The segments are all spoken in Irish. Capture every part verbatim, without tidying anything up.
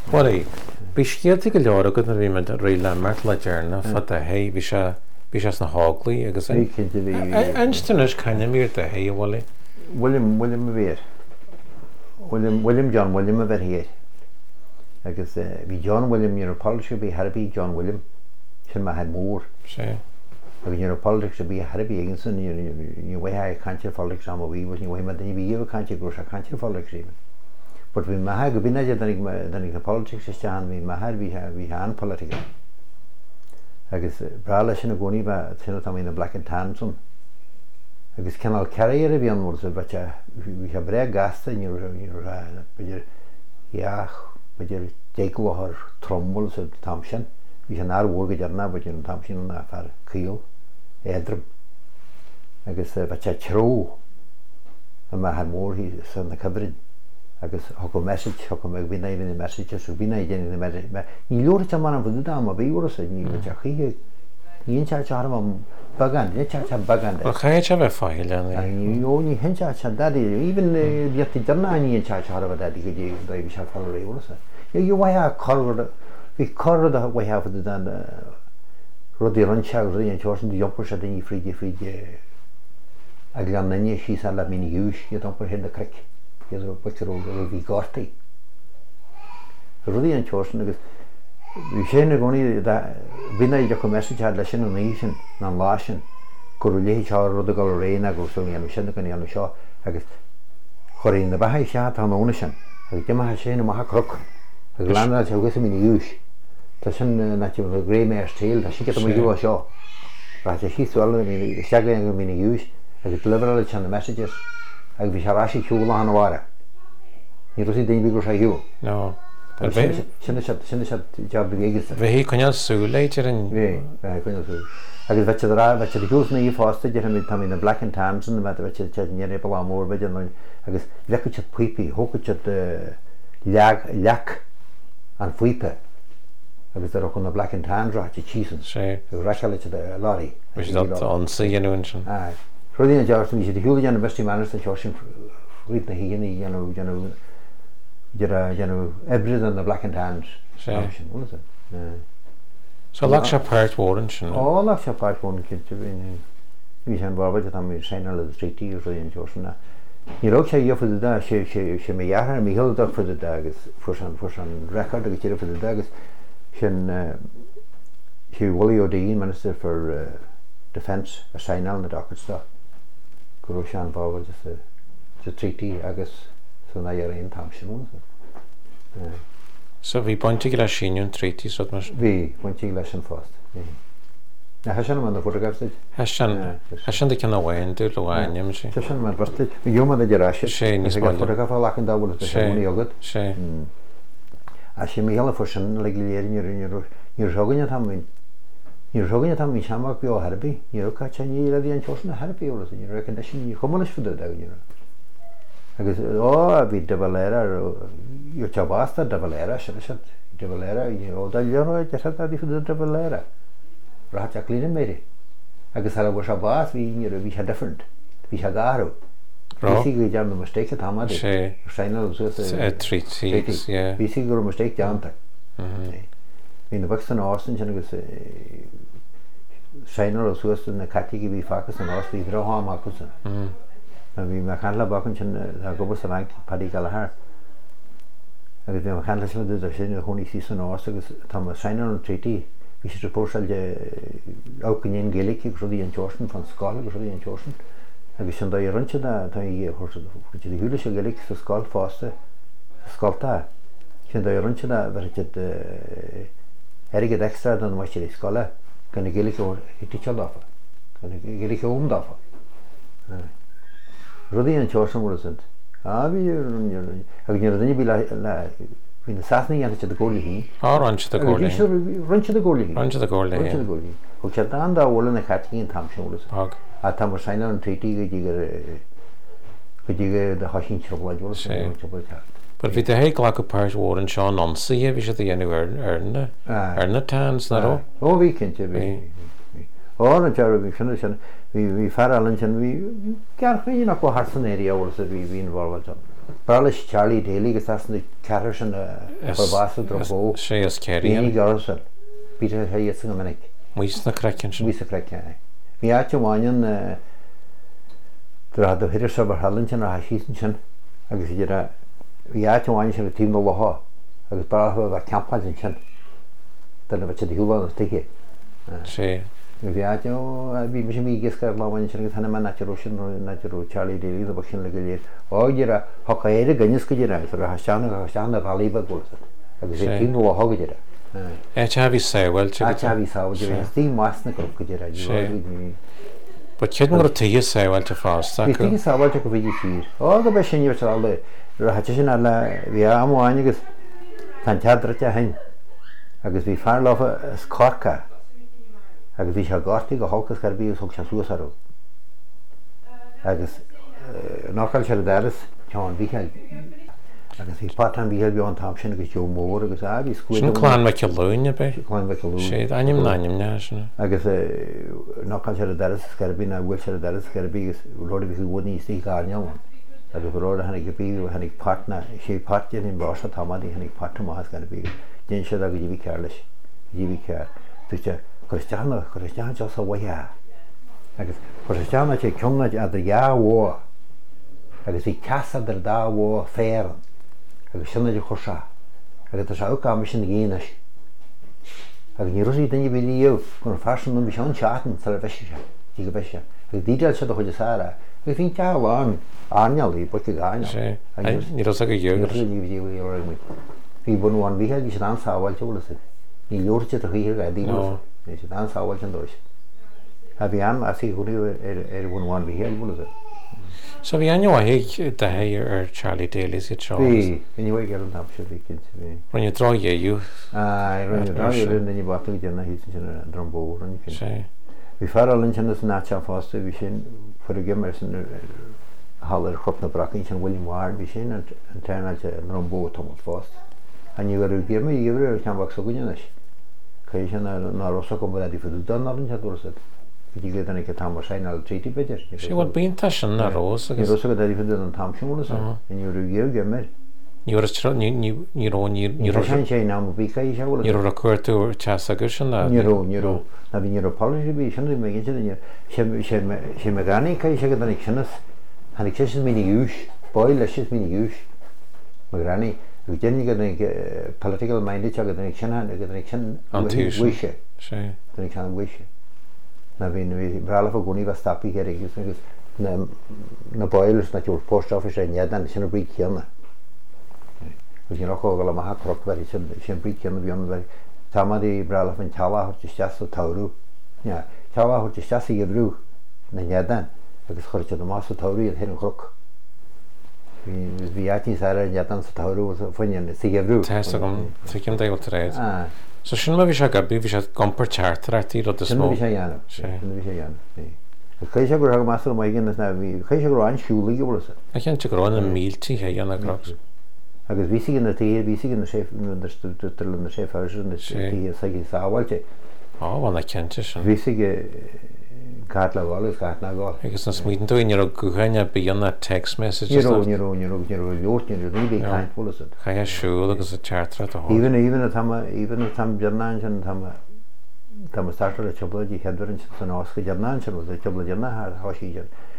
Well, Bíscialta go leor go na bhí me ri le mar le dearna fa a hé bhí se bhí se na háglaí agus einstanis caiine mír de hé bhla. William William a bhéir. William William John William a bheit héir. Agus bhí John William ar Polish bhí Harbí John William sin ma had mór. sé. Agus ar Polish bhí Harbí igen san ní bhaithe cantir Polish am bhí was ní bhaim daní bhí cantir gro a cantir Polish rí. But bhí maithe go bíine danig danig na politics is teán bhí maithe bhí bhí an politica. Agus brála sin na gcónaí ba sinna tam na Black and Tan son. Agus cenál ceir a bhí an mór bate bhí ha bre gasta ní beidir iach beidir déagláthar trommol sa tam sin. Bhí an áhór go dearna beidir an tam sin na fear cíal éadrum. Agus bate tró a ma had mór hí san na cabrin. Agus ho message ho me bhína na messages bhína déana na ní leir te mar an bhú dá a bhíúra a ní chi íon te am bagan te bagan. Cha te bheith fáile ó ní hen se dadí íban dietti darna íon te a dadí go dé bhí se fá réúra. I bhaithe chor hí chor a bhaithefah den rudí ranseí an tesan jompur a daní fríide fríide a gan nanne sí le mína dúis i dompur hen a cric. Iadro bwytir o fi gorti. Ryddi yn tiosan agos fi sy'n y gwni fyna i joc o mesaj had lesin o'n eisiau na'n lasin gwrwyle hi siar rydw gael o reina agos o'n ianw sy'n yn ianw sio agos chwarae'n y bahau siad tan o'n eisiau agos dim a sy'n yma ha crwc agos lan ar siawgys yn mynd i ywys ta sy'n na ti'n mynd o grey mare's tail ta sy'n gyda mynd i yw o sio rhaid a sy'n swel yn siagau yn mynd i ywys agos deliver al sy'n y messages ag bhí rásí siúla an bhhara. Ní rosí daon bhí gur hiú. No. Sinna sinna job bhígus. Bhí chuineal súléidir an bhí chuineal sú. Agus bheit rá bheit de dúsna í fásta de mi tam na Black and Tan san bheit bheit te níar bla mór beidir agus lecu te puipi, hóca te leag leach an fuipe. Agus ar chun na Black and Tan rá te chísan. sé. Raisiala te lárí. Bhí dat an saíanún sin. Rydyn yn jawr, mi sydd hwyl gan y besti manus yn siarsin ryd na hyn i janw janw janw ebrid yn y Black and Tans. So lag se part warren sin. O, lag se part warren cynt. Mi sy'n barbad am mi sain al y streeti o rydyn jawrsin na. Ni rog seio ffyd da, se mi iarra, mi hyl da ffyd da, agos ffwrsan record agos tira ffyd da, agos sy'n se wali o dyn Minister for Defence a sain al na docket sta. Gwrw sian fawr jyst y treaty agos sy'n na i'r un tam sy'n mwyn. So fi bwyntig gyda synion treaty sot mas? Fi bwyntig gyda sy'n ffost. Na hasan yma'n ffotograf styd? Hasan, hasan dy cyn o wain, dwi'n lwain ym si. Hasan yma'n fostyd. Mi yw ma'n ddyn rasio. Se, nis bwyntig. Ffotograf o lac yn dawel ysbryd sy'n mwyn i ogod. Se. A sy'n mi hel y ffwrsan yn legilir ni'r rhogyn y tam mwyn. Ni'r rhogyn y tam mwyn siamag bi o harbi. Ni'r oca cha ni raddi an chosna harbi o rasa. Ni'r rekan dasyn ni chomolish ffydda dag ni'r. Agus o fi dyfalera yw chabasta dyfalera siarad dyfalera o dalion o jasad adi ffydda dyfalera. Rahat ac lyn yn meiri. Agus hala bo shabas fi ni'r fi siarad different. Fi siarad garw. Fi si gyda jam na mistake at hamad. Se. Sainal os treaties, yeah. Fi si gyda mistake janta. Fi'n y Buxton Austin sy'n agos sainal os oes yn y cati i fi ffacus yn os fi ddro ham acws yn. Fi'n mae canla bach yn sy'n a gobos y fanc padi gael har. Agos fi'n mae canla sy'n dod o sy'n hwn i sys yn os agos tam y sainal yn treaty fi sy'n report sy'n awg yn un gilig i gwrdd i yn Jorsen fan sgol gwrdd i yn Jorsen. Agos sy'n dod i rynch yna ta i hwrs ydy hwyl sy'n gilig sy'n sgol ffosta sgol ta. Sy'n dod i rynch yna fer ydyd ergyd extra dan was je die skola kan ik eerlijk hoor het is al af kan ik eerlijk om af rodi en chorsen worden ah wie heb je er niet bij la in de sasning aan het de goalie hier ah ranch de goalie ranch de goalie ranch de goalie ranch de goalie ook je dan daar willen een gat in tam worden ook at tam zijn een treaty die die de hashin chocolate worden But vi det helt klart part warren Sean on see vi should the anywhere earn earn tans na ro. Oh vi kan ju vi. Oh na jar vi kan vi vi vi fara lunch and vi kan vi na på harsen area also vi vi involved. Brala Charlie Daly gus as na ceair an chobása drobó sé as céirí í garasal bí he san minic muos na crecin sin mí a creice hí áte bháin had do hiidir sabar hallan sin a hasísan sin agus idir hí áte bháin sin a tí nó lethá agus bartha bh campáil sin sin dana bheit hiúla na tuiche sé bhí áte bhí me mí giscar láhain sin tanna man naú sin naú Charlie Daly a sin le go léir áidir a thocha éidir gannis go dtíine ar a teanna a teanna ralíba gosa agus é tí nó thugadidir é te bhí saohfuil hí sáidir tí másna go go dtíire Ba cead mar a tuí saohfuil te fásta tí sáhailte go bhí sír á go bheith sinníir le ar hatte sin le bhí amháin agus tan teadrate a hain agus bhí fear láfa is corca agus bhí se gátaí go háchas garbí thug se suasarú agus nácail se deras teán bhícheil agus bhí patan bhíheil bhí an tam sin agus Jo mór agus a bhí scuúláin me ce lúine be chláin bheith lú sé aim naim ne sinna agus nácail se deras garbí na bhfuil se deras garbí agus róda bhí bhní tí gáneáin agus bhróda hanig go bíú hanig partna sé partin in bása tamadí hanig parta máthas garbí dé se a go dí bhí ceir leis dí bhí ceir tuiste Cristiano Cristiano just a waya agus Cristiano che cumna a de ya wo agus í casa der da wo féran agus sinna de chosa agus tá auka mis sin géinas agus ní rosí den bhí eu gon fashion no mis an chaten sal veisi tí go veisi agus dídal se do chuide sara agus fin ceáin ánealí bu gáin sé ní ros a go dhégur hí bunháin bhíhe í sé an sáhhail teola ní leorte a chuíir a dí sé an sáhhail an dóis a bhí an así chuú ar bhháin bhí héal bula So bhí anhaigh de héir ar Charlie Daly si tro Bhí bhí ar an tap se bhí runne dro dhéú runne bata déna hí sin drombó sé bhí ferlinn sin náte fásta bhí sin fu a gimar san hallar chopna bracinn sin William Ward bhí sin an tenalte an rombó tomat fást a ní gur gimar íomhir ar teanbach sa gúine Cai sin ná rosa go bhí fu donarn te dúsa dí go anna tam sein al tríti beidir sé bhil bínta sin na rós agus rosa go fu an tamisiúla inú géh gimar ní sé ná bí cai se Ní a cuairú te agus sin níró níró na bhí ní policy bí sin mé sé me ganí cai sé go annig sinnas hanig sé sin mína ús bail leis is mína ús me granní gus dénig go political minded agad ag sin agad ag sin bhuiise ag sin bhuiise na bhín brala a gúní bh stapí ar agus agus na bailers na túúr post office é neadan sinna brí ceanna gus ní roá go a croch ver sin brí ceanna bhíon ver tamadí brala an tehairte steasa taú tehairte steasa i brú na neadan agus chuirte do más taí a hen croch bhí tí ar neadan sa taú fain si brú cin déil réid So sin bhí se gabí bhí se gompar teartar a tí rud smó sé dhéanam Chéise gur más mai gin na bhí chéise gur an siúlaí bhla a chéan te goráin na míltí ché dhéanana agus ví gin na tí ví gin na sé na sé fá sáhailte áhna cente sin ví gat le bháil gat na gáil agus na smín túin ar gochaine bíanna text message leortní caiintpóla Cha siú agus a teartra a Íhan íhan íhan tam dearnáin sin tam startar a tebladí headrin san ásca dearnáin sin a tebla dearna háí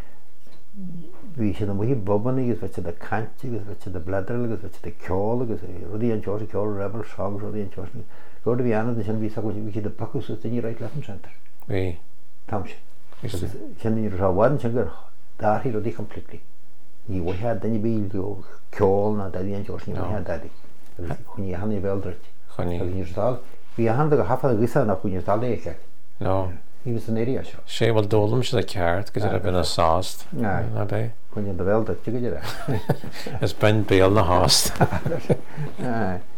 hí sin am hí boban agus bheit a cante agus bheit a bledar agus bheit a ceáil agus rudí an teir ceáil rebel sag rudí an teir go bhí anna sin ví bhí a pacus ní reit le center Bhí tam sin ní ráháin sin gur dáhí rudí completely ní bhhe daine bí ceáil na daí an teir ní bhe daí chuní hanna bhildirt chuníá hí a han go hafa a gisa nach chuine tal éiche No hí san éí seo sé bhil dólam se a ceart go a bhína sást bé chuine do bhildirt tu go Is ben béal na hást